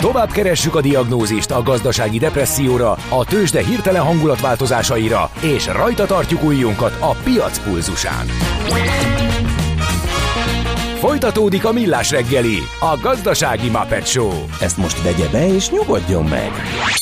Tovább keressük a diagnózist a gazdasági depresszióra, a tőzsde hirtelen hangulatváltozásaira, és rajta tartjuk ujjunkat a piac pulzusán. Folytatódik a Millás reggeli, a gazdasági Muppet Show. Ezt most vegye be és nyugodjon meg!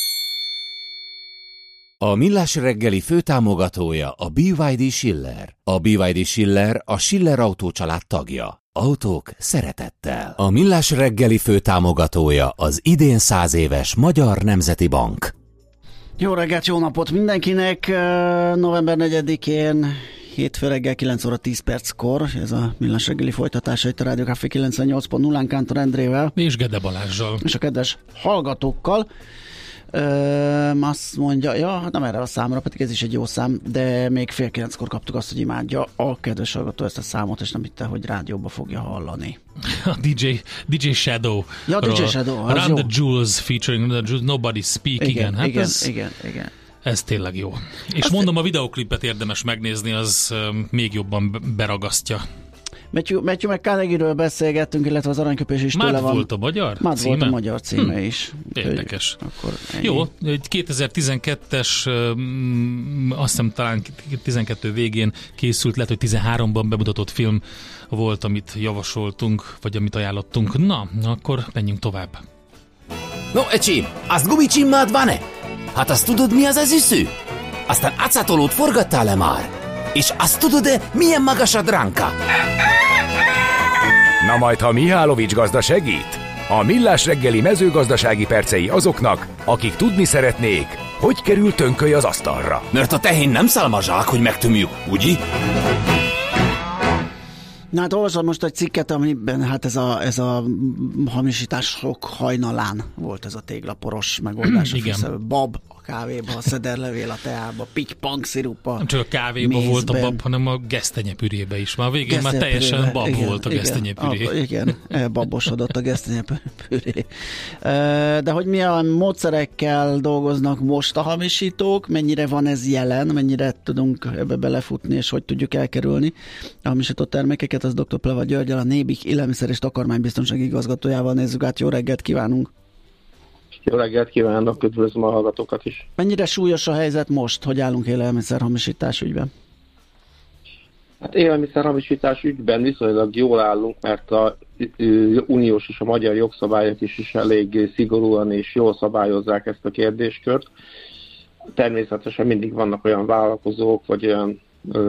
A Millás reggeli főtámogatója a BYD Schiller. A BYD Schiller a Schiller Autó család tagja. Autók szeretettel. A Millás reggeli főtámogatója az idén 100 éves Magyar Nemzeti Bank. Jó reggelt, jó napot mindenkinek! November 4-én hétfő reggel 9 óra 10 perckor, ez a Millás reggeli folytatása itt a Rádió Café 98.0-án Kántor Endrével. És Gede Balázssal. És a kedves hallgatókkal. Azt mondja, ja, nem erre a számra, pedig ez is egy jó szám, de még fél 9-kor kaptuk azt, hogy imádja a kedves hallgató ezt a számot, és nem hitte, hogy rádióba fogja hallani. A DJ Shadow. Ja, DJ Shadow. Run the Jewels featuring the Jewels, Nobody Speak. Igen. Hát igen. Ez tényleg jó. És azt mondom, a videoklipet érdemes megnézni, az még jobban beragasztja. Matthew McConaugheyről beszélgettünk, illetve az aranyköpés is tőle van. Mád volt a magyar címe? Mád volt a magyar címe is. Érdekes. Jó, egy 2012-es, azt hiszem talán 12 végén készült, lehet, hogy 13-ban bemutatott film volt, amit javasoltunk, vagy amit ajánlottunk. Na, akkor menjünk tovább. No, ecsi, azt gumicsimmád van-e? Hát azt tudod, mi az az üsző? Aztán acatolót forgattál-e már? És azt tudod-e, milyen magas a dránka? Na majd, ha Mihálovics gazda segít? A Millás reggeli mezőgazdasági percei azoknak, akik tudni szeretnék, hogy kerül tönköly az asztalra. Mert a tehén nem szálmazsák, hogy megtömjük, ugye? Na hát olvasom most egy cikket, amiben hát ez a hamisítások hajnalán volt ez a téglaporos megoldás. Igen. Bab a kávéba, a szederlevél a teába, pitty-punk szirupa. Nem csak a kávéba volt a bab, hanem a gesztenyepürébe is. Már a végén már teljesen bab volt a gesztenyepüré. Igen, babosodott a gesztenyepüré. De hogy milyen módszerekkel dolgoznak most a hamisítók, mennyire van ez jelen, mennyire tudunk ebbe belefutni, és hogy tudjuk elkerülni a hamisított termékeket, az dr. Pleva Györgyel, a Nébik élelmiszer és takarmánybiztonsági igazgatójával nézzük át. Jó reggelt kívánunk! Jó reggelt kívánok, üdvözlöm a hallgatókat is! Mennyire súlyos a helyzet most, hogy állunk élelmiszerhamisítás ügyben? Hát élelmiszerhamisítás ügyben viszonylag jól állunk, mert a uniós és a magyar jogszabályok is elég szigorúan és jól szabályozzák ezt a kérdéskört. Természetesen mindig vannak olyan vállalkozók, vagy olyan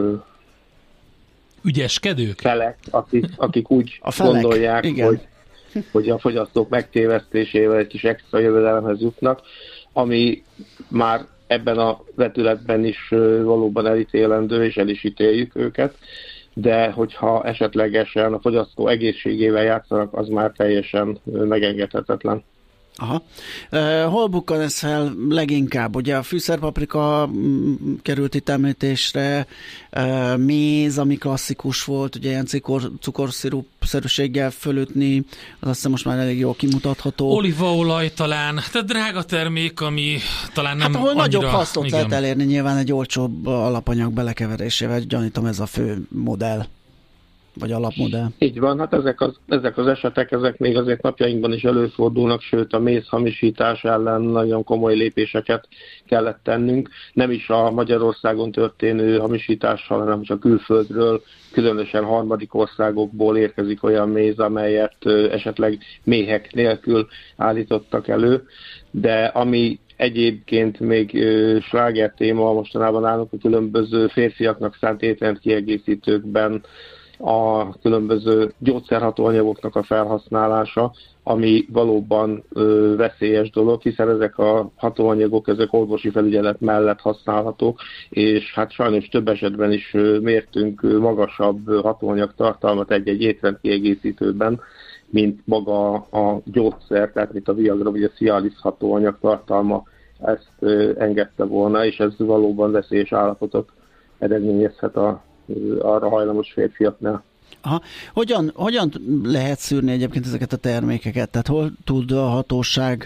ügyeskedők? Felek, akik úgy gondolják, hogy a fogyasztók megtévesztésével egy kis extra jövedelemhez jutnak, ami már ebben a vetületben is valóban elítélendő, és el is ítéljük őket, de hogyha esetlegesen a fogyasztó egészségével játszanak, az már teljesen megengedhetetlen. Aha. Hol bukkan ez fel leginkább? Ugye a fűszerpaprika került itt említésre, méz, ami klasszikus volt, ugye ilyen cukorszirup-szerűséggel fölütni, az azt hiszem most már elég jól kimutatható. Olívaolaj talán, tehát drága termék, ami talán nem ahol annyira... nagyobb hasznot lehet elérni nyilván egy olcsóbb alapanyag belekeverésével, gyanítom ez a fő modell. Vagy alapmodell. Így van, hát ezek az esetek, ezek még azért napjainkban is előfordulnak, sőt a mézhamisítás ellen nagyon komoly lépéseket kellett tennünk. Nem is a Magyarországon történő hamisítással, hanem csak külföldről, különösen harmadik országokból érkezik olyan méz, amelyet esetleg méhek nélkül állítottak elő, de ami egyébként még sláger téma mostanában állnak a különböző férfiaknak szánt étrendkiegészítőkben, a különböző gyógyszerhatóanyagoknak a felhasználása, ami valóban veszélyes dolog, hiszen ezek a hatóanyagok, ezek orvosi felügyelet mellett használhatók, és hát sajnos több esetben is mértünk magasabb hatóanyag tartalmat egy-egy étrendkiegészítőben, mint maga a gyógyszer, tehát mint a Viagra vagy a Cialis hatóanyag tartalma ezt engedte volna, és ez valóban veszélyes állapotot eredményezhet arra hajlamos férfiaknál. Aha. Hogyan lehet szűrni egyébként ezeket a termékeket? Tehát hol tud a hatóság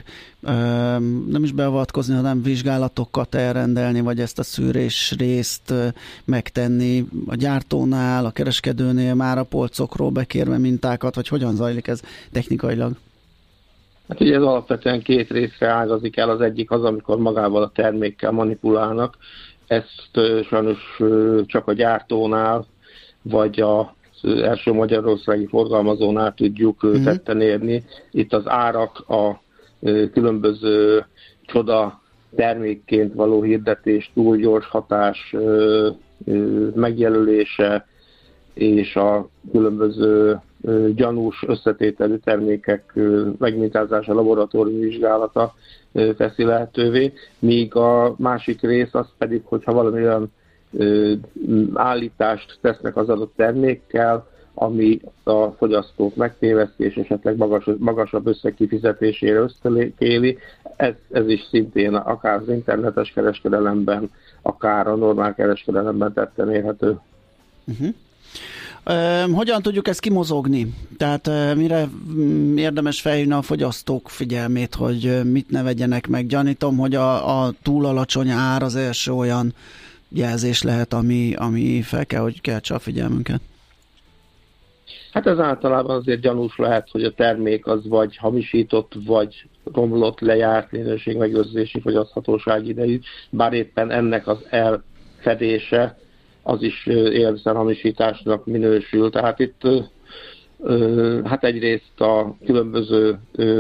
nem is beavatkozni, hanem vizsgálatokat elrendelni, vagy ezt a szűrés részt megtenni a gyártónál, a kereskedőnél, már a polcokról bekérve mintákat, vagy hogyan zajlik ez technikailag? Hát ugye ez alapvetően két részre ágazik el, az egyik az, amikor magával a termékkel manipulálnak, ezt sajnos csak a gyártónál, vagy az első magyarországi forgalmazónál tudjuk tetten érni. Itt az árak, a különböző csoda termékként való hirdetés, túl gyors hatás megjelölése, és a különböző gyanús összetételű termékek megmintázása, laboratóriumi vizsgálata teszi lehetővé, míg a másik rész az pedig, hogyha valami olyan állítást tesznek az adott termékkel, ami a fogyasztót megtéveszti, és esetleg magasabb összeg kifizetésére ösztökéli. Ez is szintén akár az internetes kereskedelemben, akár a normál kereskedelemben tetten érhető. Hogyan tudjuk ezt kimozogni? Tehát mire érdemes felhívni a fogyasztók figyelmét, hogy mit ne vegyenek meg? Gyanítom, hogy a túl alacsony ár az első olyan jelzés lehet, ami fel kell, hogy keltse a figyelmünket. Hát ez általában azért gyanús lehet, hogy a termék az vagy hamisított, vagy romlott, lejárt minőségmegőrzési fogyaszthatóság idejű, bár éppen ennek az elfedése az is élelmiszerhamisításnak minősül. Tehát itt hát egyrészt a különböző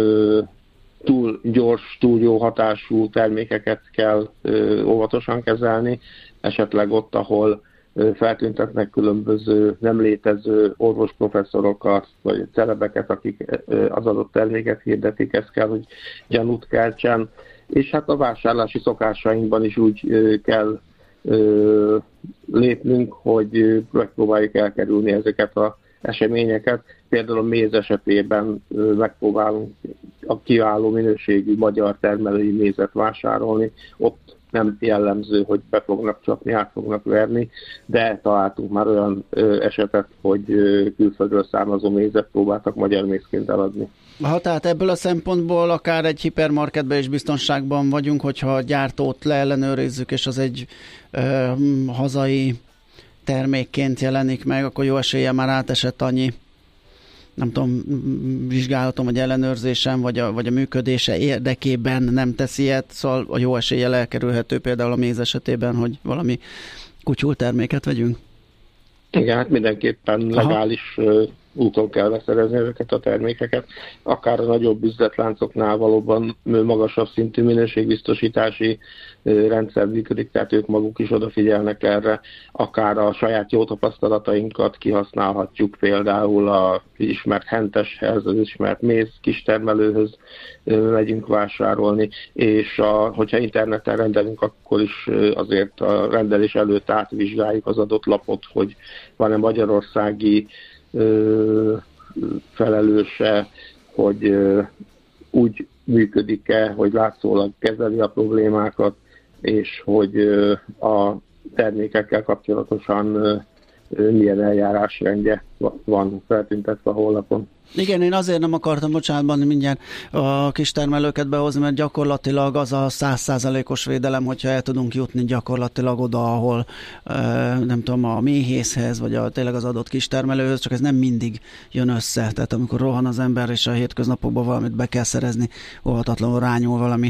túl gyors, túl jó hatású termékeket kell óvatosan kezelni, esetleg ott, ahol feltüntetnek különböző nem létező orvosprofesszorokat, vagy celebeket, akik az adott terméket hirdetik, ez kell, hogy gyanút keltsen. És hát a vásárlási szokásainkban is úgy kell lépnünk, hogy megpróbáljuk elkerülni ezeket az eseményeket. Például a méz esetében megpróbálunk a kiváló minőségű magyar termelői mézet vásárolni. Ott nem jellemző, hogy be fognak csapni, át fognak verni, de találtunk már olyan esetet, hogy külföldről származó mézet próbáltak magyar mézként eladni. Tehát ebből a szempontból akár egy hipermarketben is biztonságban vagyunk, hogyha a gyártót leellenőrizzük, és az egy hazai termékként jelenik meg, akkor jó eséllyel már átesett annyi, nem tudom, vizsgálatom, vagy ellenőrzésem, vagy a működése érdekében nem teszi ilyet, szóval a jó eséllyel elkerülhető például a méz esetében, hogy valami kutyul terméket vegyünk. Igen, hát mindenképpen legális úton kell beszerezni ezeket a termékeket. Akár a nagyobb üzletláncoknál valóban magasabb szintű minőségbiztosítási rendszer működik, tehát ők maguk is odafigyelnek erre. Akár a saját jó tapasztalatainkat kihasználhatjuk, például az ismert henteshez, az ismert méz kistermelőhöz megyünk vásárolni, és hogyha interneten rendelünk, akkor is azért a rendelés előtt átvizsgáljuk az adott lapot, hogy van-e magyarországi felelőse, hogy úgy működik-e, hogy látszólag kezeli a problémákat, és hogy a termékekkel kapcsolatosan milyen eljárásrendje van feltüntetve a honlapon. Igen, én azért nem akartam, bocsánatban mindjárt a kistermelőket behozni, mert gyakorlatilag az a 100%-os védelem, hogyha el tudunk jutni gyakorlatilag oda, ahol nem tudom, a méhészhez, vagy tényleg az adott kistermelőhöz, csak ez nem mindig jön össze. Tehát amikor rohan az ember, és a hétköznapokban valamit be kell szerezni, óhatatlanul rányúl valami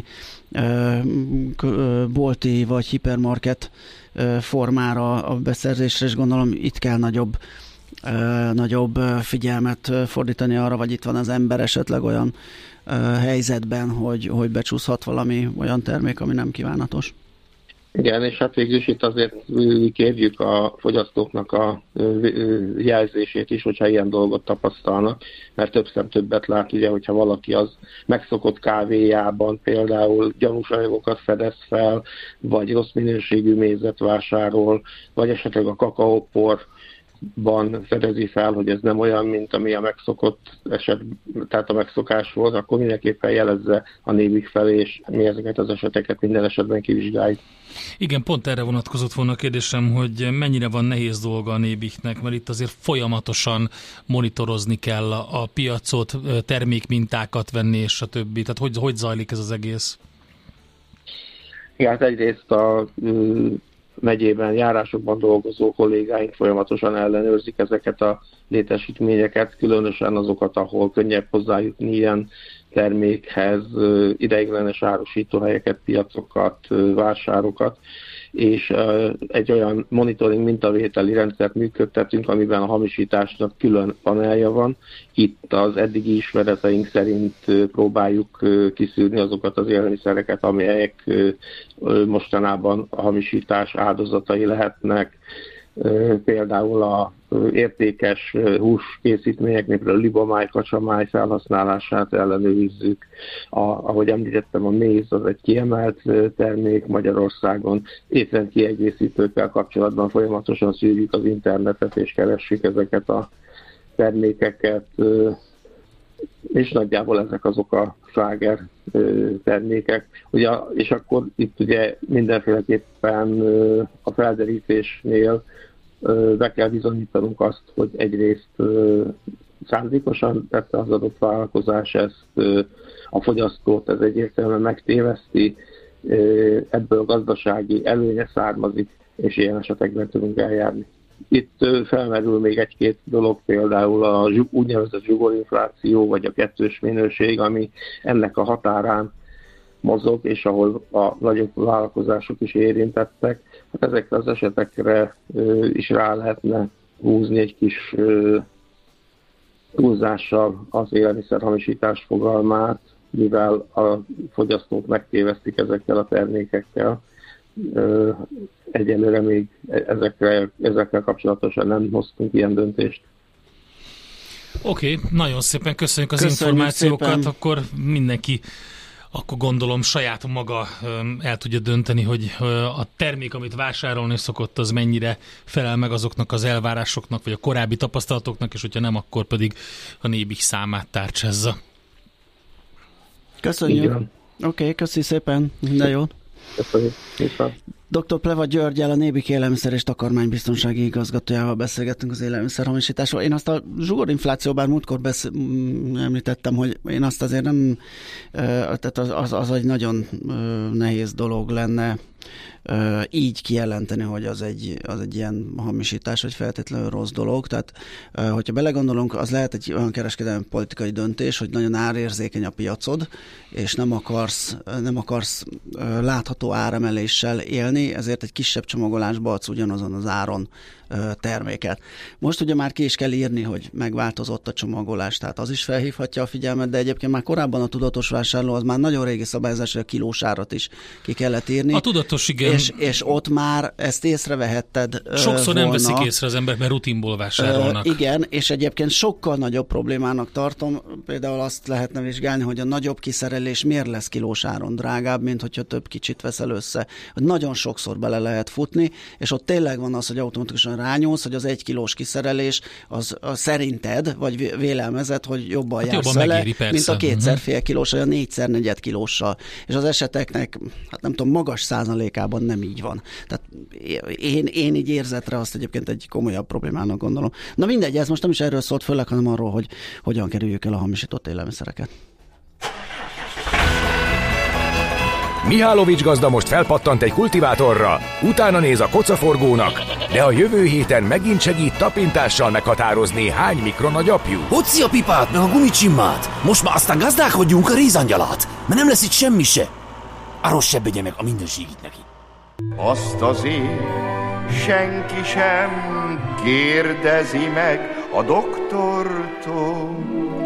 bolti vagy hipermarket formára a beszerzésre, és gondolom itt kell nagyobb figyelmet fordítani arra, vagy itt van az ember esetleg olyan helyzetben, hogy becsúszhat valami olyan termék, ami nem kívánatos. Igen, és hát végül is itt azért kérjük a fogyasztóknak a jelzését is, hogyha ilyen dolgot tapasztalnak, mert több szem többet lát, ugye, hogyha valaki az megszokott kávéjában például gyanús anyagokat fedez fel, vagy rossz minőségű mézet vásárol, vagy esetleg a kakaóporban fedezi fel, hogy ez nem olyan, mint ami a megszokott eset, tehát a megszokás volt, akkor mindenképpen jelezze a Nébih felé, és mi ezeket az eseteket minden esetben kivizsgáljuk. Igen, pont erre vonatkozott volna a kérdésem, hogy mennyire van nehéz dolga a Nébihnek, mert itt azért folyamatosan monitorozni kell a piacot, termékmintákat venni, és a többi. Tehát hogy zajlik ez az egész? Igen, hát egyrészt a megyében, járásokban dolgozó kollégáink folyamatosan ellenőrzik ezeket a létesítményeket, különösen azokat, ahol könnyebb hozzájutni ilyen termékhez ideiglenes árusítóhelyeket, piacokat, vásárokat, és egy olyan monitoring mintavételi rendszert működtetünk, amiben a hamisításnak külön panelja van. Itt az eddigi ismereteink szerint próbáljuk kiszűrni azokat az élelmiszereket, amelyek mostanában a hamisítás áldozatai lehetnek. Például a értékes húskészítmények, mint a libamáj, kacsamáj felhasználását ellenőrizzük. Ahogy említettem, a méz az egy kiemelt termék Magyarországon. Étrendkiegészítőkkel kapcsolatban folyamatosan szűrjük az internetet, és keressük ezeket a termékeket, és nagyjából ezek azok a sláger termékek. Ugye, és akkor itt ugye mindenféleképpen a felderítésnél be kell bizonyítanunk azt, hogy egyrészt szándékosan tette az adott vállalkozás ezt, a fogyasztót ez egyértelműen megtéveszti, ebből gazdasági előnye származik, és ilyen esetekben tudunk eljárni. Itt felmerül még egy-két dolog, például a úgynevezett zsugorinfláció, vagy a kettős minőség, ami ennek a határán mozog, és ahol a nagyobb vállalkozások is érintettek. Hát ezekre az esetekre is rá lehetne húzni egy kis túlzással az élelmiszerhamisítás fogalmát, mivel a fogyasztók megtévesztik ezekkel a termékekkel. Egyelőre még ezekkel kapcsolatosan nem hoztunk ilyen döntést. Oké, nagyon szépen köszönjük az információkat, szépen. Akkor mindenki akkor gondolom saját maga el tudja dönteni, hogy a termék, amit vásárolni szokott, az mennyire felel meg azoknak az elvárásoknak, vagy a korábbi tapasztalatoknak, és hogyha nem, akkor pedig a Nébih számát tárcsázza. Köszönjük. Oké, köszi szépen. Minden jót. Köszönjük. Dr. Pleva Györggyel, a Nébih élelmiszer és takarmánybiztonsági igazgatójával beszélgettünk az élelmiszerhamisításról. Én azt a zsugorinfláció, bár múltkor említettem, hogy én azt azért nem, tehát az egy nagyon nehéz dolog lenne így kijelenteni, hogy az egy ilyen hamisítás, vagy feltétlenül rossz dolog. Tehát, hogyha belegondolunk, az lehet egy olyan kereskedelmi politikai döntés, hogy nagyon árérzékeny a piacod, és nem akarsz látható áremeléssel élni, ezért egy kisebb csomagolásba adsz ugyanazon az áron terméket. Most ugye már ki is kell írni, hogy megváltozott a csomagolás, tehát az is felhívhatja a figyelmet, de egyébként már korábban a tudatos vásárló az már nagyon régi szabályozás, hogy a kilós árat is ki kellett írni. A tudatos, igen. És ott már ezt észrevehetted sokszor volna. Nem veszik észre az emberek, mert rutinból vásárolnak. Igen, és egyébként sokkal nagyobb problémának tartom, például azt lehetne vizsgálni, hogy a nagyobb kiszerelés miért lesz kilós áron drágább, mint hogyha több kicsit veszel össze. Nagyon sokszor bele lehet futni, és ott tényleg van az, hogy automatikusan rányúlsz, hogy az 1 kilós kiszerelés az szerinted, vagy vélelmezed, hogy jobban jársz vele, mint a 2x fél kilós, vagy a 4x4 kilóssal. És az eseteknek, hát nem tudom, magas százalékában nem így van. Tehát én így érzetre azt egyébként egy komolyabb problémának gondolom. Na mindegy, ez most nem is erről szólt főleg, hanem arról, hogy hogyan kerüljük el a hamisított élelmiszereket. Mihálovics gazda most felpattant egy kultivátorra, utána néz a kocaforgónak, de a jövő héten megint segít tapintással meghatározni, hány mikron a gyapjú. Hocsi a pipát, meg a gumicsimmát! Most már aztán gazdálkodjunk a rézangyalat, mert nem lesz itt semmi se. Arról se begye meg a mindenségit neki. Azt azért senki sem kérdezi meg a doktortól,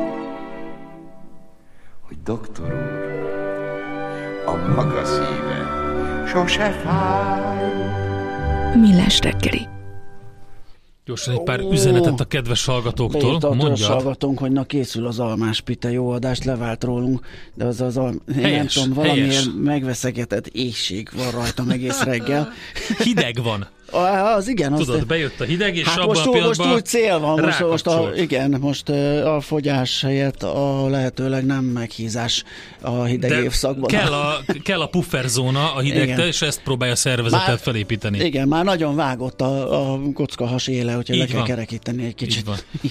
hogy doktor úr, a maga szíve sose fáj. Millás reggeli. Gyorsan egy pár üzenetet a kedves hallgatóktól. Mondjad. Hallgatónk, hogy na készül az almás pite, jó adást levált rólunk, de nem tudom, valamiért megveszegetett éhség van rajtam egész reggel. Hideg van. Az igen. Tudod, bejött a hideg, és abban most, a pillanatban most úgy cél van, most a fogyás helyett a lehetőleg nem meghízás a hideg évszakban. Kell a pufferzóna a hidegtől, és ezt próbálja a szervezetet felépíteni. Igen, már nagyon vágott a kockahas éle, úgyhogy le kell kerekíteni egy kicsit.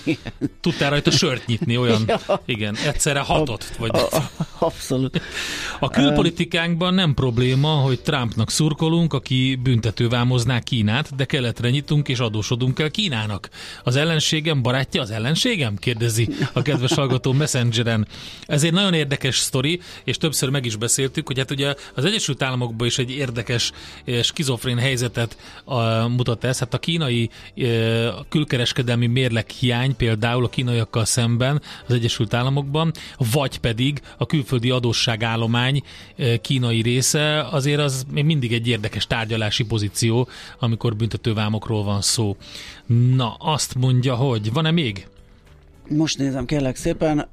Tudtál rajta sört nyitni, olyan, igen, egyszerre 6. Abszolút. A külpolitikánkban nem probléma, hogy Trumpnak szurkolunk, aki büntetővámozná Kínát, de keletre nyitunk és adósodunk el Kínának. Az ellenségem barátja az ellenségem? Kérdezi a kedves hallgató Messengeren. Ez egy nagyon érdekes sztori, és többször meg is beszéltük, hogy hát ugye az Egyesült Államokban is egy érdekes skizofrén helyzetet mutat ez. Hát a kínai külkereskedelmi mérleg hiány például a kínaiakkal szemben az Egyesült Államokban, vagy pedig a külföldi adósságállomány kínai része, azért az még mindig egy érdekes tárgyalási pozíció, amikor büntetővámokról van szó. Na, azt mondja, hogy van-e még? Most nézem, kérlek szépen.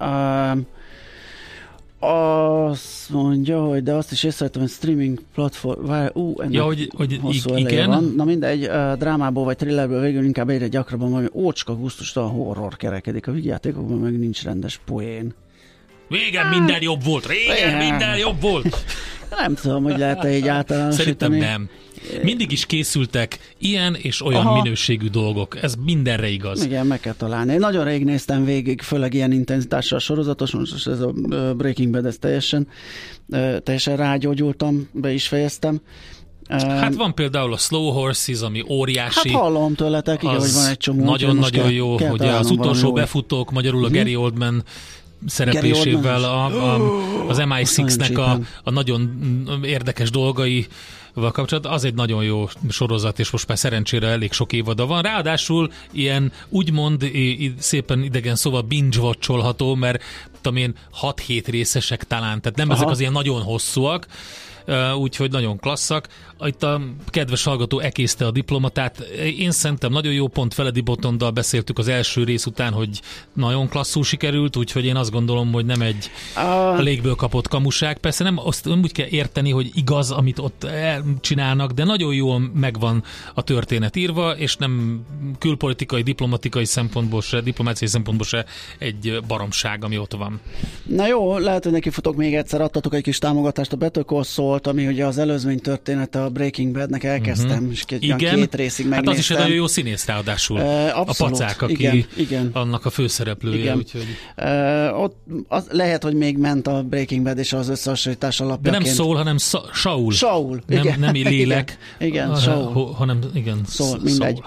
Azt mondja, hogy de azt is észrevettem, hogy streaming platform... hogy igen. Van. Na mindegy, drámából vagy thrillerből végül inkább egyre gyakrabban valami ócska, gusztustalan horror kerekedik. A videójátékokban meg nincs rendes poén. Régen minden jobb volt! Minden jobb volt! Nem tudom, hogy lehet-e így általánosítani. Szerintem nem. Mindig is készültek ilyen és olyan minőségű dolgok. Ez mindenre igaz. Igen, meg kell találni. Én nagyon rég néztem végig, főleg ilyen intenzitással sorozatos, most ez a Breaking Bad, ez teljesen rágyógyultam, be is fejeztem. Hát van például a Slow Horses, ami óriási. Hát hallom tőletek, igen, hogy van egy csomó. Nagyon-nagyon jó, hogy az utolsó befutók, magyarul a Gary Oldman szereplésével az MI6-nek a nagyon érdekes dolgai kapcsolatban, az egy nagyon jó sorozat, és most már szerencsére elég sok évada van. Ráadásul ilyen úgymond szépen idegen szóval binge-watcholható, mert tudom én 6-7 részesek talán, tehát nem ezek az ilyen nagyon hosszúak, úgyhogy nagyon klasszak. Itt a kedves hallgató ekészte a Diplomatát. Én szerintem nagyon jó, pont Feledi Botondal beszéltük az első rész után, hogy nagyon klasszul sikerült, úgyhogy én azt gondolom, hogy nem egy a légből kapott kamuság. Persze nem azt úgy kell érteni, hogy igaz, amit ott csinálnak, de nagyon jól megvan a történet írva, és nem külpolitikai, diplomáciai szempontból se egy baromság, ami ott van. Na jó, lehet, hogy neki futok még egyszer, adtatok egy kis támogatást a Better Call Saul-t, ami ugye az előzmény története a Breaking Badnek elkezdtem, és két részig megnéztem. Hát az is egy nagyon jó színész ráadásul. Abszolút, a Pacák, aki igen. annak a főszereplője. Igen. Úgyhogy... Ott lehet, hogy még ment a Breaking Bad és az összehasonlítás alapjaként. De nem Saul, hanem Saul. Saul, nem lélek. Igen, Saul. Hanem, igen, Saul, mindegy.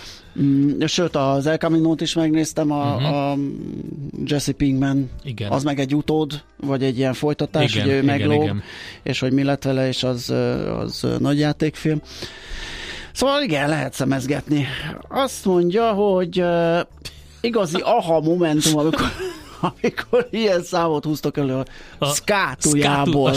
Sőt, az El Camino-t is megnéztem, a Jesse Pinkman, igen. Az meg egy utód, vagy egy ilyen folytatás, hogy ő meglóg, és hogy mi lett vele, és az nagy játékfilm. Szóval igen, lehet szemezgetni. Azt mondja, hogy igazi aha momentum, amikor ilyen számot húztok elő a skátujából.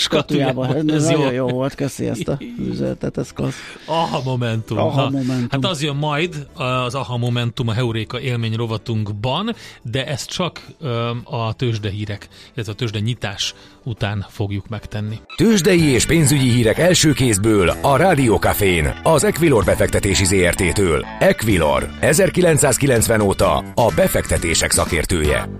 Ez nagyon jó volt, köszi ezt a üzenetet, ez klassz. Aha momentum. Hát az jön majd, az aha momentum a Heuréka élmény rovatunkban, de ezt csak a tőzsdehírek, illetve a tőzsdenyitás után fogjuk megtenni. Tőzsdei és pénzügyi hírek első kézből a Rádió Cafén, az Equilor befektetési ZRT-től. Equilor, 1990 óta a befektetések szakértője.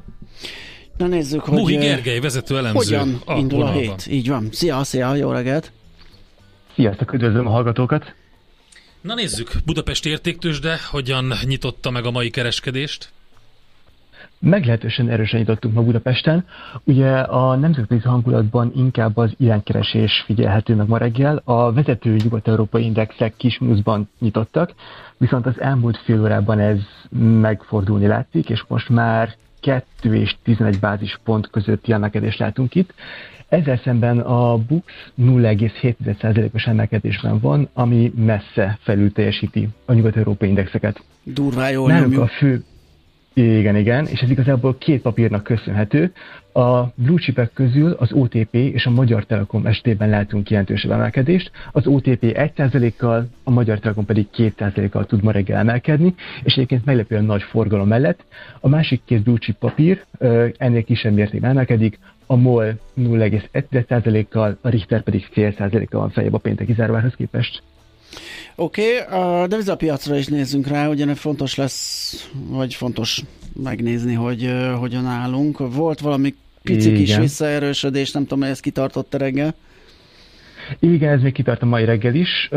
Na nézzük, hogy Muhi Gergely, vezető elemző. Hogyan indul a hét? Így van. Szia, jó reggelt! Sziasztok, üdvözlöm a hallgatókat! Na nézzük, Budapest értéktőzsde hogyan nyitotta meg a mai kereskedést? Meglehetősen erősen nyitottunk ma Budapesten. Ugye a nemzetközi hangulatban inkább az iránykeresés figyelhető meg ma reggel. A vezető nyugat-európai indexek kis mínuszban nyitottak, viszont az elmúlt fél órában ez megfordulni látszik, és most már 2 és 11 bázispont közötti emelkedést látunk itt. Ezzel szemben a BUX 0,7%-os emelkedésben van, ami messze felül teljesíti a nyugat-európai indexeket. Durván jól nyomjuk. A fő... Igen, és ez igazából 2 papírnak köszönhető. A blue chipek közül az OTP és a Magyar Telekom esetében látunk jelentősebb emelkedést. Az OTP 1%-kal, a Magyar Telekom pedig 2%-kal tud ma reggel emelkedni, és egyébként meglepően nagy forgalom mellett. A másik 2 blue chip papír ennél kisebb mértékben emelkedik, a MOL 0,1%-kal, a Richter pedig 0,5%-kal van feljebb a pénteki záróárhoz képest. Oké, a devizapiacra is nézzünk rá, ugyan fontos lesz, vagy fontos megnézni, hogy hogyan állunk. Volt valami pici kis visszaerősödés, nem tudom, hogy ez kitartott a reggel? Igen, ez még kitart a mai reggel is.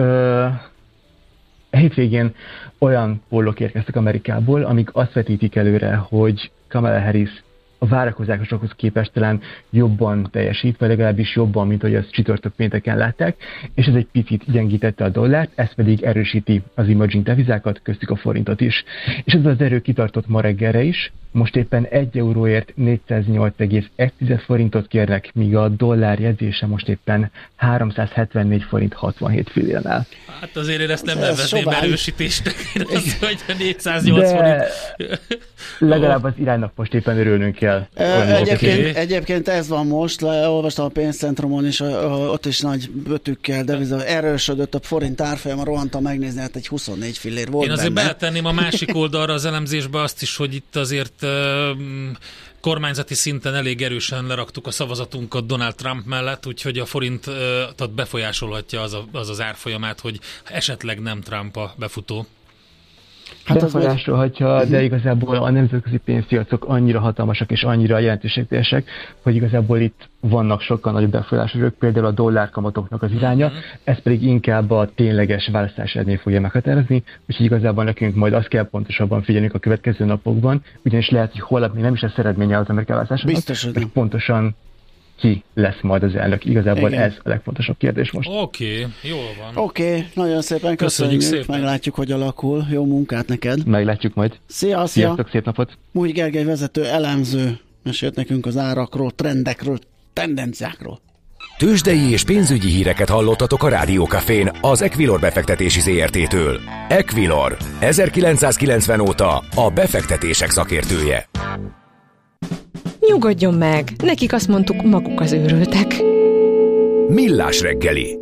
Hétvégén olyan pollok érkeztek Amerikából, amik azt vetítik előre, hogy Kamala Harris a várakozásokhoz képest talán jobban teljesít, vagy legalábbis jobban, mint hogy azt csütörtök pénteken látták, és ez egy picit gyengítette a dollárt, ez pedig erősíti az emerging devizákat, köztük a forintot is. És ez az erő kitartott ma reggelre is, most éppen 1 euróért 408,1 forintot kérnek, míg a dollár jegyzése most éppen 374 forint 67 fillérnál. Hát azért én ezt nem nevezném erősítésnek, hogy 408 forint. Legalább az iránynak most éppen örülnünk kell. Egyébként ez van most, olvastam a pénzcentrumon is, ott is nagy betűkkel deviza erősödött a forint árfolyama, rohantam megnézni, hát egy 24 fillér volt. Én azért benne. beletenném a másik oldalra az elemzésbe azt is, hogy itt azért kormányzati szinten elég erősen leraktuk a szavazatunkat Donald Trump mellett, úgyhogy a forintot befolyásolhatja az árfolyamát, hogy esetleg nem Trump a befutó. Hát befolyásolhatja, de igazából a nemzetközi pénzpiacok annyira hatalmasak és annyira jelentőségteljesek, hogy igazából itt vannak sokkal nagyobb befolyásolók, például a dollárkamatoknak az iránya, ez pedig inkább a tényleges választás eredmény fogja meghatározni, úgyhogy igazából nekünk majd azt kell pontosabban figyelnünk a következő napokban, ugyanis lehet, hogy holnap még nem is lesz eredménye az amerikai választásoknak, biztos, hogy pontosan ki lesz majd az elnök. Igazából igen. Ez a legfontosabb kérdés most. Oké, jól van. Oké, nagyon szépen köszönjük szépen. Meglátjuk, hogy alakul. Jó munkát neked. Meglátjuk majd. Szia. Sziasztok, szép napot. Mújhi Gergely vezető elemző mesélt nekünk az árakról, trendekről, tendenciákról. Tőzsdei és pénzügyi híreket hallottatok a Rádiókafén az Equilor befektetési ZRT-től. Equilor, 1990 óta a befektetések szakértője. Nyugodjon meg, nekik azt mondtuk, maguk az őrültek. Millás reggeli.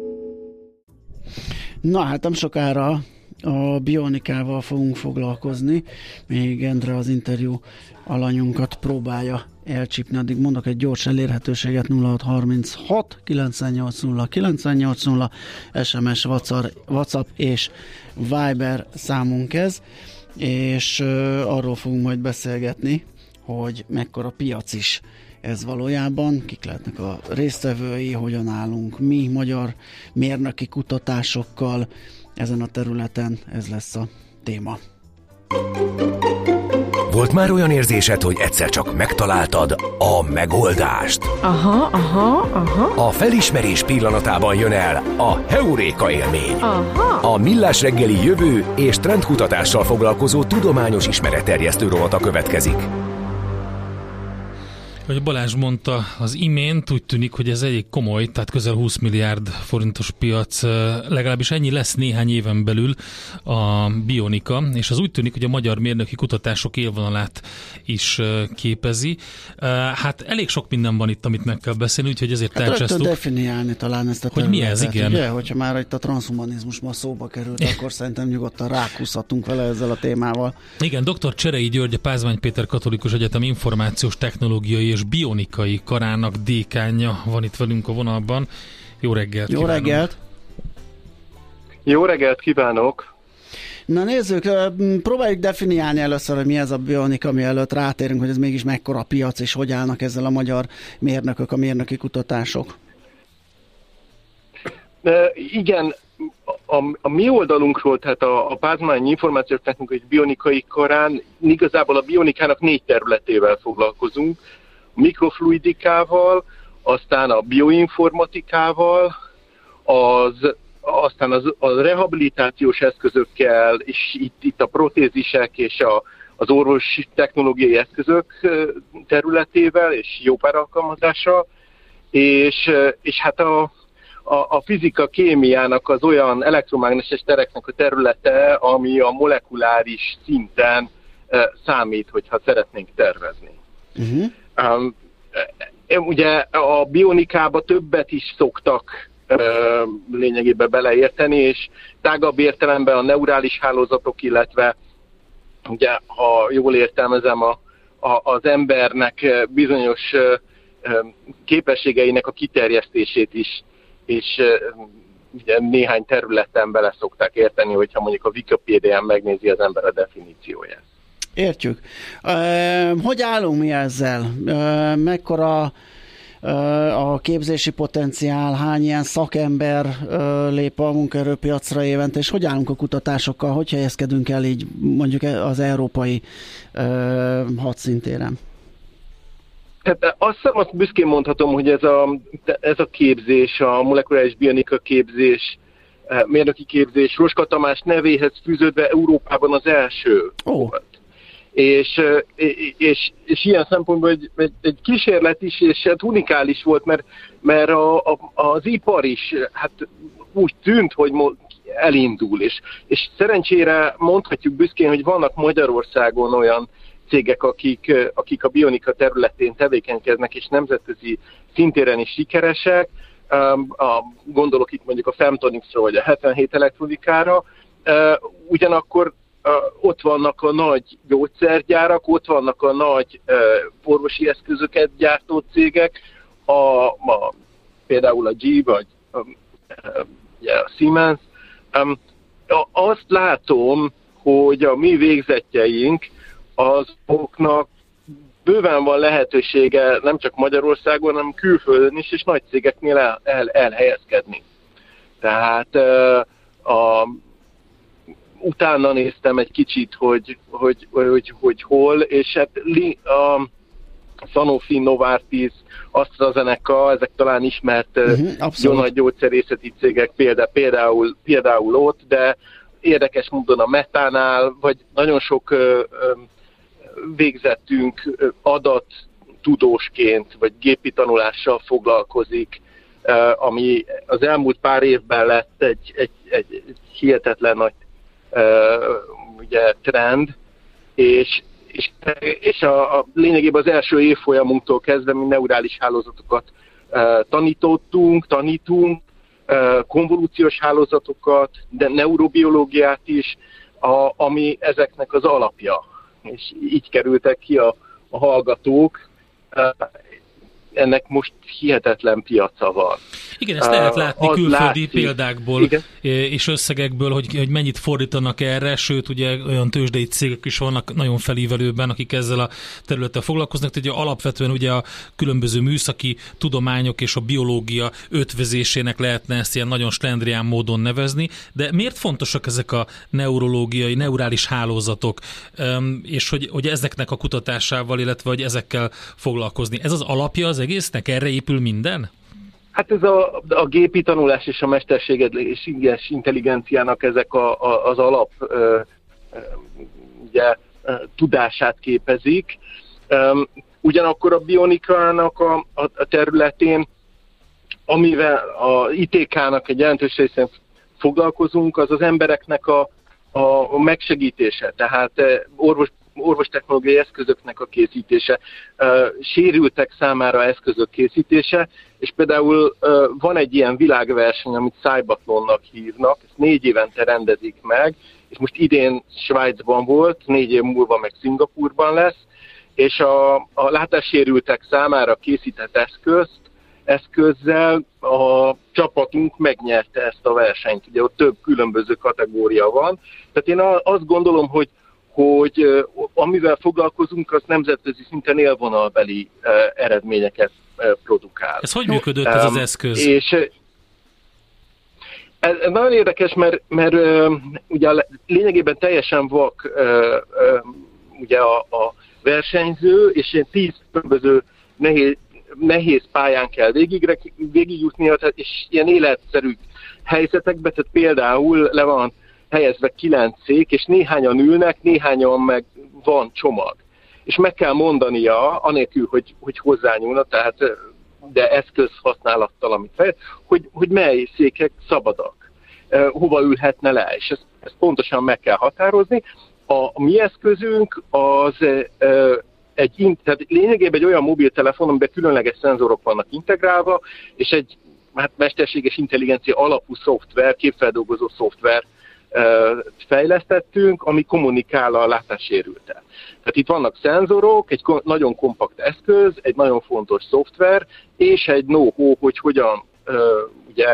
Na hát nem sokára a bionikával fogunk foglalkozni, még Endre az interjú alanyunkat próbálja elcsípni, addig mondok egy gyors elérhetőséget: 0636 980 980, SMS, WhatsApp és Viber számunk ez, és arról fogunk majd beszélgetni, hogy mekkora piac is ez valójában, kik lehetnek a résztvevői, hogyan állunk mi magyar mérnöki kutatásokkal ezen a területen, ez lesz a téma. Volt már olyan érzésed, hogy egyszer csak megtaláltad a megoldást? Aha. A felismerés pillanatában jön el a heuréka élmény. Aha. A Millás reggeli jövő és trendkutatással foglalkozó tudományos ismeretterjesztő rovata következik. Hogy Balázs mondta az imént, úgy tűnik, hogy ez elég komoly, tehát közel 20 milliárd forintos piac, legalábbis ennyi lesz néhány éven belül a bionika, és az úgy tűnik, hogy a magyar mérnöki kutatások élvonalát is képezi. Hát elég sok minden van itt, amit meg kell beszélni, úgyhogy ezért elcsesztük. Rögtön definiálni talán ezt a területet. Hogy mi ez, igen. Ugye, hogyha már itt a transhumanizmus ma szóba került, akkor szerintem nyugodtan rákúszhatunk vele ezzel a témával. Igen, dr. Cserei György, a Pázmány Péter Katolikus Egyetem információs technológiai és bionikai karának dékánja van itt velünk a vonalban. Jó reggelt! Jó reggelt! Jó reggelt kívánok! Na nézzük, próbáljuk definiálni először, hogy mi ez a bionika, mielőtt rátérünk, hogy ez mégis mekkora piac, és hogy állnak ezzel a magyar mérnökök, a mérnöki kutatások. Igen, a mi oldalunkról, tehát a Pázmány információs technikai és bionikai karán igazából a bionikának 4 területével foglalkozunk. A mikrofluidikával, aztán a bioinformatikával, aztán a rehabilitációs eszközökkel, és itt a protézisek és az orvosi technológiai eszközök területével, és jó pár alkalmazással, és hát a fizika, kémiának az olyan elektromágneses tereknek a területe, ami a molekuláris szinten számít, hogyha szeretnénk tervezni. Ugye a bionikába többet is szoktak lényegében beleérteni, és tágabb értelemben a neurális hálózatok, illetve ugye, ha jól értelmezem, az embernek bizonyos képességeinek a kiterjesztését is, és ugye néhány területen bele szokták érteni, hogyha mondjuk a Wikipédián megnézi az ember a definícióját. Értjük. Hogy állunk mi ezzel? Mekkora a képzési potenciál, hány ilyen szakember lép a munkaerőpiacra évente, és hogy állunk a kutatásokkal, hogy helyezkedünk el így mondjuk az európai hadszintéren? Hát azt büszkén mondhatom, hogy ez a képzés, a molekuláris bionika képzés, mérnöki képzés Roska Tamás nevéhez fűződve Európában az első volt. És ilyen szempontból egy kísérlet is, és hát unikális volt, mert az ipar is hát úgy tűnt, hogy elindul, és szerencsére mondhatjuk büszkén, hogy vannak Magyarországon olyan cégek, akik a bionika területén tevékenykednek, és nemzetközi szintéren is sikeresek. Gondolok itt mondjuk a Femtonicsra, vagy a 77 elektronikára. Ugyanakkor ott vannak a nagy gyógyszergyárak, ott vannak a nagy orvosi eszközöket gyártó cégek, például a G, vagy a Siemens. Azt látom, hogy a mi végzetjeink azoknak bőven van lehetősége nem csak Magyarországon, hanem külföldön is, és nagy cégeknél elhelyezkedni. Tehát utána néztem egy kicsit, hogy hol, és hát a Sanofi, Novartis, AstraZeneca, ezek talán ismert jó nagy gyógyszerészeti cégek, például ott, de érdekes módon a Metánál, vagy nagyon sok végzettünk adattudósként, vagy gépi tanulással foglalkozik, ami az elmúlt pár évben lett egy hihetetlen nagy ugye, trend, és a lényegében az első évfolyamunktól kezdve mi neurális hálózatokat tanítunk, konvolúciós hálózatokat, de neurobiológiát is, ami ezeknek az alapja. És így kerültek ki a hallgatók. Ennek most hihetetlen piaca van. Igen, ezt lehet látni külföldi példákból és összegekből, hogy mennyit fordítanak erre, sőt, ugye olyan tőzsdei cégek is vannak nagyon felívelőben, akik ezzel a területtel foglalkoznak, hogy alapvetően ugye a különböző műszaki tudományok és a biológia ötvözésének lehetne ezt ilyen nagyon slendrián módon nevezni, de miért fontosak ezek a neurális hálózatok, és hogy ezeknek a kutatásával, illetve hogy ezekkel foglalkozni? Ez az alapja az egésznek? Erre épül minden? Hát ez a gépi tanulás és a mesterséges intelligenciának ezek az alap ugye, tudását képezik. Ugyanakkor a bionikának a területén, amivel a ITK-nak egy jelentős részén foglalkozunk, az embereknek a megsegítése, tehát orvostechnológiai eszközöknek a készítése, sérültek számára eszközök készítése, és például van egy ilyen világverseny, amit Cybathlonnak hívnak, ezt 4 évente rendezik meg, és most idén Svájcban volt, 4 év múlva meg Szingapúrban lesz, és a látássérültek számára készített eszközzel a csapatunk megnyerte ezt a versenyt. Ugye ott több különböző kategória van. Tehát én azt gondolom, hogy amivel foglalkozunk, az nemzetközi szinten élvonalbeli eredményeket produkál. Ez hogy működött ez az eszköz? És ez nagyon érdekes, mert ugye lényegében teljesen vak ugye a versenyző, és ilyen 10 különböző nehéz pályán kell végigjutnia, és ilyen életszerű helyzetekben, tehát például le van helyezve 9 szék, és néhányan ülnek, néhányan meg van csomag. És meg kell mondania, anélkül, hogy hozzányúlna, tehát de eszköz használattal, amit fejt, hogy mely székek szabadak, hova ülhetne le, és ezt pontosan meg kell határozni. A mi eszközünk az tehát lényegében egy olyan mobiltelefon, amiben különleges szenzorok vannak integrálva, és egy mesterséges intelligencia alapú szoftver, képfeldolgozó szoftver fejlesztettünk, ami kommunikál a látássérülttel. Tehát itt vannak szenzorok, egy nagyon kompakt eszköz, egy nagyon fontos szoftver, és egy know-how, hogy hogyan ugye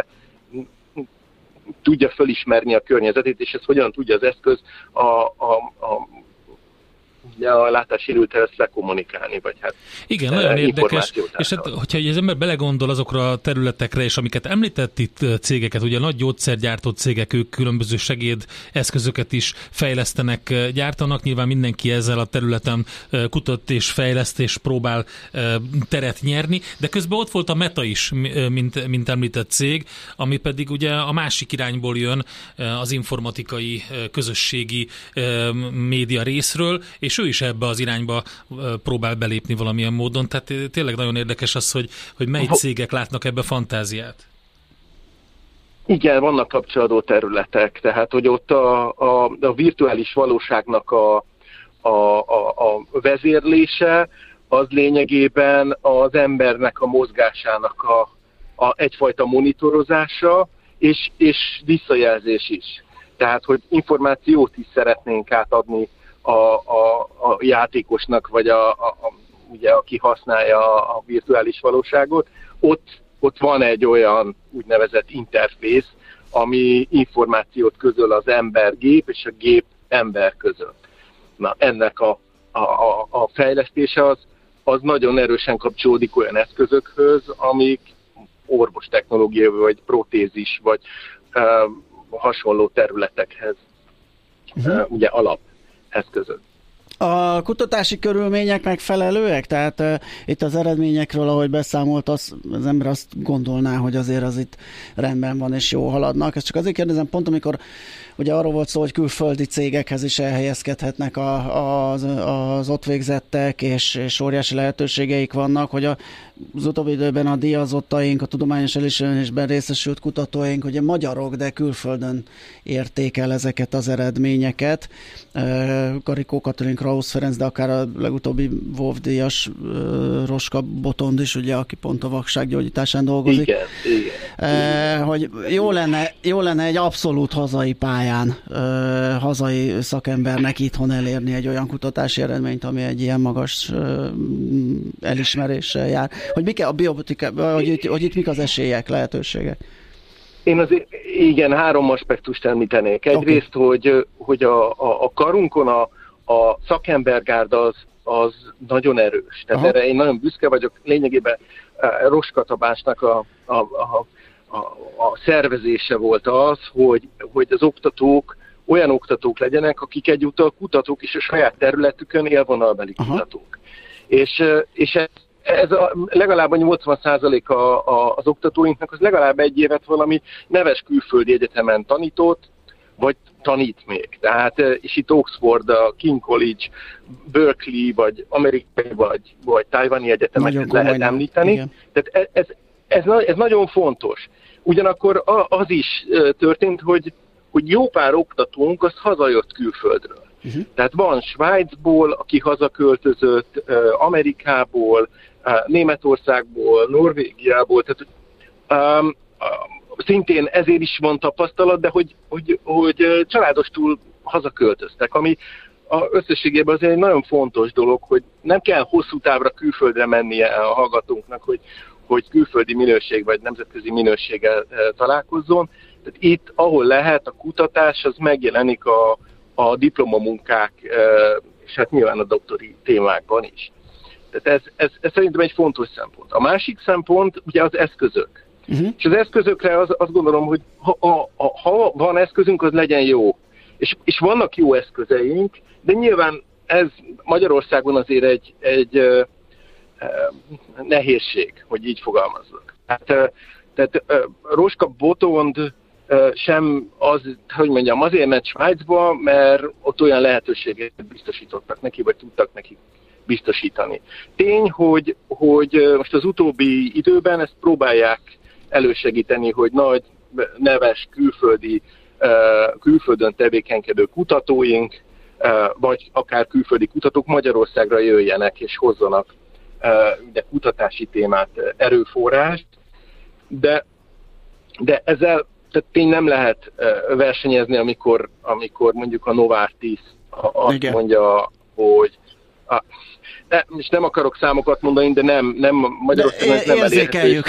tudja fölismerni a környezetét, és ezt hogyan tudja az eszköz a látássérültel ezt lekommunikálni, vagy hát igen, nagyon érdekes, és hát, hogyha az ember belegondol azokra a területekre, és amiket említett itt cégeket, ugye nagy gyógyszergyártó cégek, ők különböző segédeszközöket is fejlesztenek, gyártanak, nyilván mindenki ezzel a területen kutat és fejleszt, és próbál teret nyerni, de közben ott volt a Meta is, mint említett cég, ami pedig ugye a másik irányból jön, az informatikai, közösségi média részről, és ő is ebbe az irányba próbál belépni valamilyen módon. Tehát tényleg nagyon érdekes az, hogy mely cégek látnak ebbe fantáziát. Igen, vannak kapcsolódó területek, tehát hogy ott a virtuális valóságnak a vezérlése az lényegében az embernek a mozgásának egyfajta monitorozása és visszajelzés is. Tehát, hogy információt is szeretnénk átadni a játékosnak, vagy ugye, aki használja a virtuális valóságot. Ott van egy olyan úgynevezett interfész, ami információt közöl az ember-gép és a gép-ember között. Na, ennek a fejlesztése az nagyon erősen kapcsolódik olyan eszközökhöz, amik orvostechnológiai, vagy protézis, vagy hasonló területekhez ugye alapeszközök. A kutatási körülmények megfelelőek? Tehát itt az eredményekről, ahogy beszámolt, az ember azt gondolná, hogy azért az itt rendben van és jól haladnak. Ezt csak azért kérdezem, pont amikor ugye arról volt szó, hogy külföldi cégekhez is elhelyezkedhetnek az ott végzettek, és óriási lehetőségeik vannak, hogy az utóbbi időben a díjazottaink, a tudományos elismerésben részesült kutatóink, ugye magyarok, de külföldön érték el ezeket az eredményeket. Karikó Katalin, Krausz Ferenc, de akár a legutóbbi WOF díjas Roska Botond is, ugye, aki pont a vakság gyógyításán dolgozik. Igen. Hogy jó lenne egy abszolút hazai pályán, hazai szakembernek itthon elérni egy olyan kutatási eredményt, ami egy ilyen magas elismeréssel jár. Hogy a biotika, hogy itt mik az esélyek, lehetőségek? Én azért igen, 3 aspektust említenék. Egyrészt, hogy a karunkon a szakembergárda az nagyon erős. Tehát erre én nagyon büszke vagyok. Lényegében Roska Tamásnak a szervezése volt az, hogy az oktatók olyan oktatók legyenek, akik egyúttal kutatók és a saját területükön élvonalbeli kutatók. És ez legalább a 80% az oktatóinknak, az legalább egy évet valami neves külföldi egyetemen tanított, vagy tanít még. Tehát, és itt Oxford, a King College, Berkeley, vagy amerikai, vagy tajvani egyetemeket lehet említeni. Igen. Tehát ez nagyon fontos. Ugyanakkor az is történt, hogy jó pár oktatónk az hazajött külföldről. Tehát van Svájcból, aki hazaköltözött, Amerikából, Németországból, Norvégiából, tehát szintén ezért is van tapasztalat, de hogy családostul hazaköltöztek, ami összességében azért egy nagyon fontos dolog, hogy nem kell hosszú távra külföldre mennie a hallgatónknak, hogy külföldi minőség vagy nemzetközi minőséggel találkozzon. Tehát itt, ahol lehet, a kutatás, az megjelenik a diplomamunkák, és hát nyilván a doktori témákban is. Tehát ez szerintem egy fontos szempont. A másik szempont ugye az eszközök. És az eszközökre azt gondolom, hogy ha van eszközünk, az legyen jó. És vannak jó eszközeink, de nyilván ez Magyarországon azért egy nehézség, hogy így fogalmazzak. Tehát Roska Botond sem azért ment Svájcba, mert ott olyan lehetőséget biztosítottak neki, vagy tudtak neki biztosítani. Tény, hogy most az utóbbi időben ezt próbálják elősegíteni, hogy nagy neves külföldön tevékenykedő kutatóink, vagy akár külföldi kutatók Magyarországra jöjjenek és hozzanak kutatási témát, erőforrást, de ezzel tehát tény nem lehet versenyezni, amikor mondjuk a Novartis azt mondja, hogy és nem akarok számokat mondani, de nem Magyarországon ez nem érzékeljük.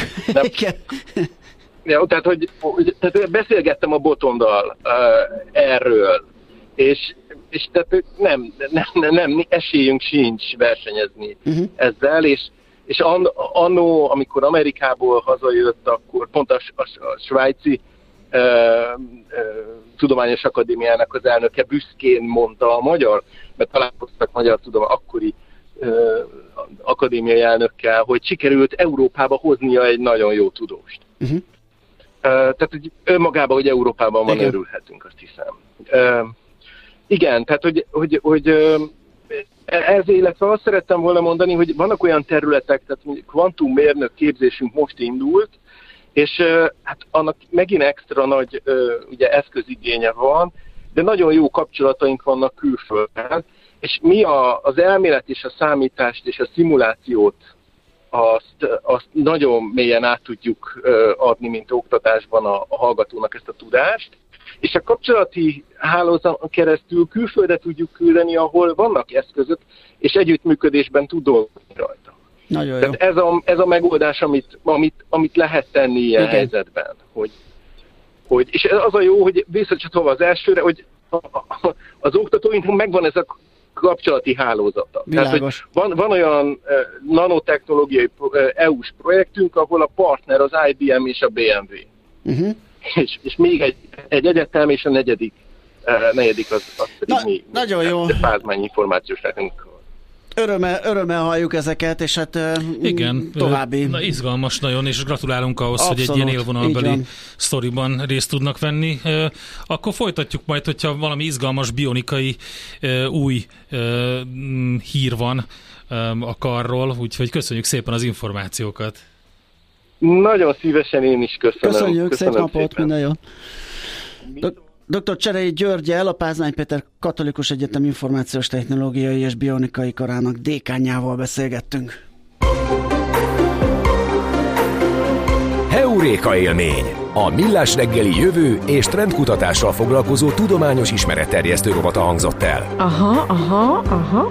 Ja, tehát beszélgettem a Botondal erről, és és tehát nem esélyünk sincs versenyezni ezzel, és annó, amikor Amerikából hazajött, akkor pont a svájci Tudományos Akadémiának az elnöke büszkén mondta mert találkoztak magyar akkori akadémiai elnökkel, hogy sikerült Európába hoznia egy nagyon jó tudóst. Tehát hogy önmagában, hogy Európában van, örülhetünk, azt hiszem. Igen, tehát hogy ez, illetve azt szerettem volna mondani, hogy vannak olyan területek, tehát kvantummérnök képzésünk most indult, és hát annak megint extra nagy ugye eszközigénye van, de nagyon jó kapcsolataink vannak külföldön, és mi az elmélet és a számítást és a szimulációt azt nagyon mélyen át tudjuk adni, mint oktatásban a hallgatónak ezt a tudást, és a kapcsolati hálózaton keresztül külföldre tudjuk küldeni, ahol vannak eszközök, és együttműködésben tud dolgozni rajta. Nagyon jó. Tehát ez a megoldás, amit lehet tenni ilyen helyzetben. És az a jó, hogy visszacsatolva az elsőre, hogy az oktatóinknak megvan ez a kapcsolati hálózata. Tehát, hogy van olyan nanotechnológiai EU-s projektünk, ahol a partner az IBM és a BMW. És még egy egyetem, és a negyedik az pedig nagyon jó. Pázmány információs technika. Örömmel halljuk ezeket, és hát igen, további. Izgalmas nagyon, és gratulálunk ahhoz, abszolút, hogy egy ilyen élvonalbeli sztoriban részt tudnak venni. Akkor folytatjuk majd, hogyha valami izgalmas bionikai új hír van a karról, úgyhogy köszönjük szépen az információkat. Nagyon szívesen én is köszönöm. Köszönjük, szép napot, minden jót. Dr. Cserei Györgyel, a Pázmány Péter Katolikus Egyetem Információs Technológiai és Bionikai Karának dékánjával beszélgettünk. Heuréka élmény, a Millás reggeli jövő és trendkutatással foglalkozó tudományos ismeretterjesztő rovata hangzott el. Aha.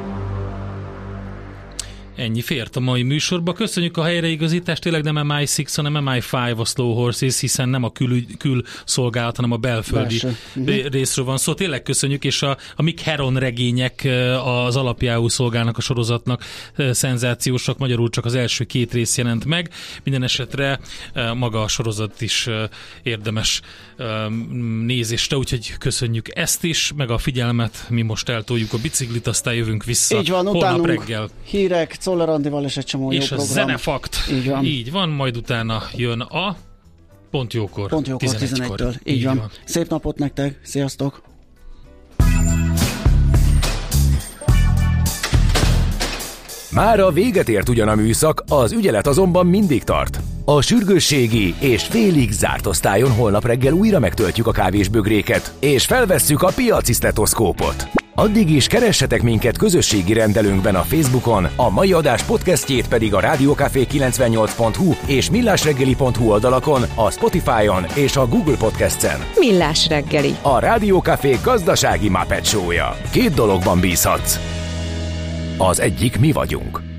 Ennyi fért a mai műsorba. Köszönjük a helyreigazítást, tényleg nem MI6, hanem MI5 a Slow Horses, hiszen nem a külszolgálat, hanem a belföldi részről van szó. Szóval tényleg köszönjük, és a Mick Herron regények az alapjául szolgálnak a sorozatnak, szenzációsak, magyarul csak az első 2 rész jelent meg. Minden esetre maga a sorozat is érdemes nézésre, úgyhogy köszönjük ezt is, meg a figyelmet. Mi most eltoljuk a biciklit, aztán jövünk vissza. Így van, holnap reggel. Hírek, Czoller Andival és egy csomó és jó a program. Zenefakt. Így van, majd utána jön a Pont jókor 11-től. Így van. Szép napot nektek, sziasztok! Mára véget ért ugyan a műszak, az ügyelet azonban mindig tart. A sürgősségi és félig zárt osztályon holnap reggel újra megtöltjük a kávésbögréket, és felvesszük a piaci sztetoszkópot. Addig is keressetek minket közösségi rendelőnkben a Facebookon, a mai adás podcastjét pedig a rádiókafé98.hu és millásreggeli.hu oldalakon, a Spotify-on és a Google Podcast-en. Millás reggeli. A Rádiókafé gazdasági Muppet Show-ja. 2 dologban bízhatsz. Az egyik mi vagyunk.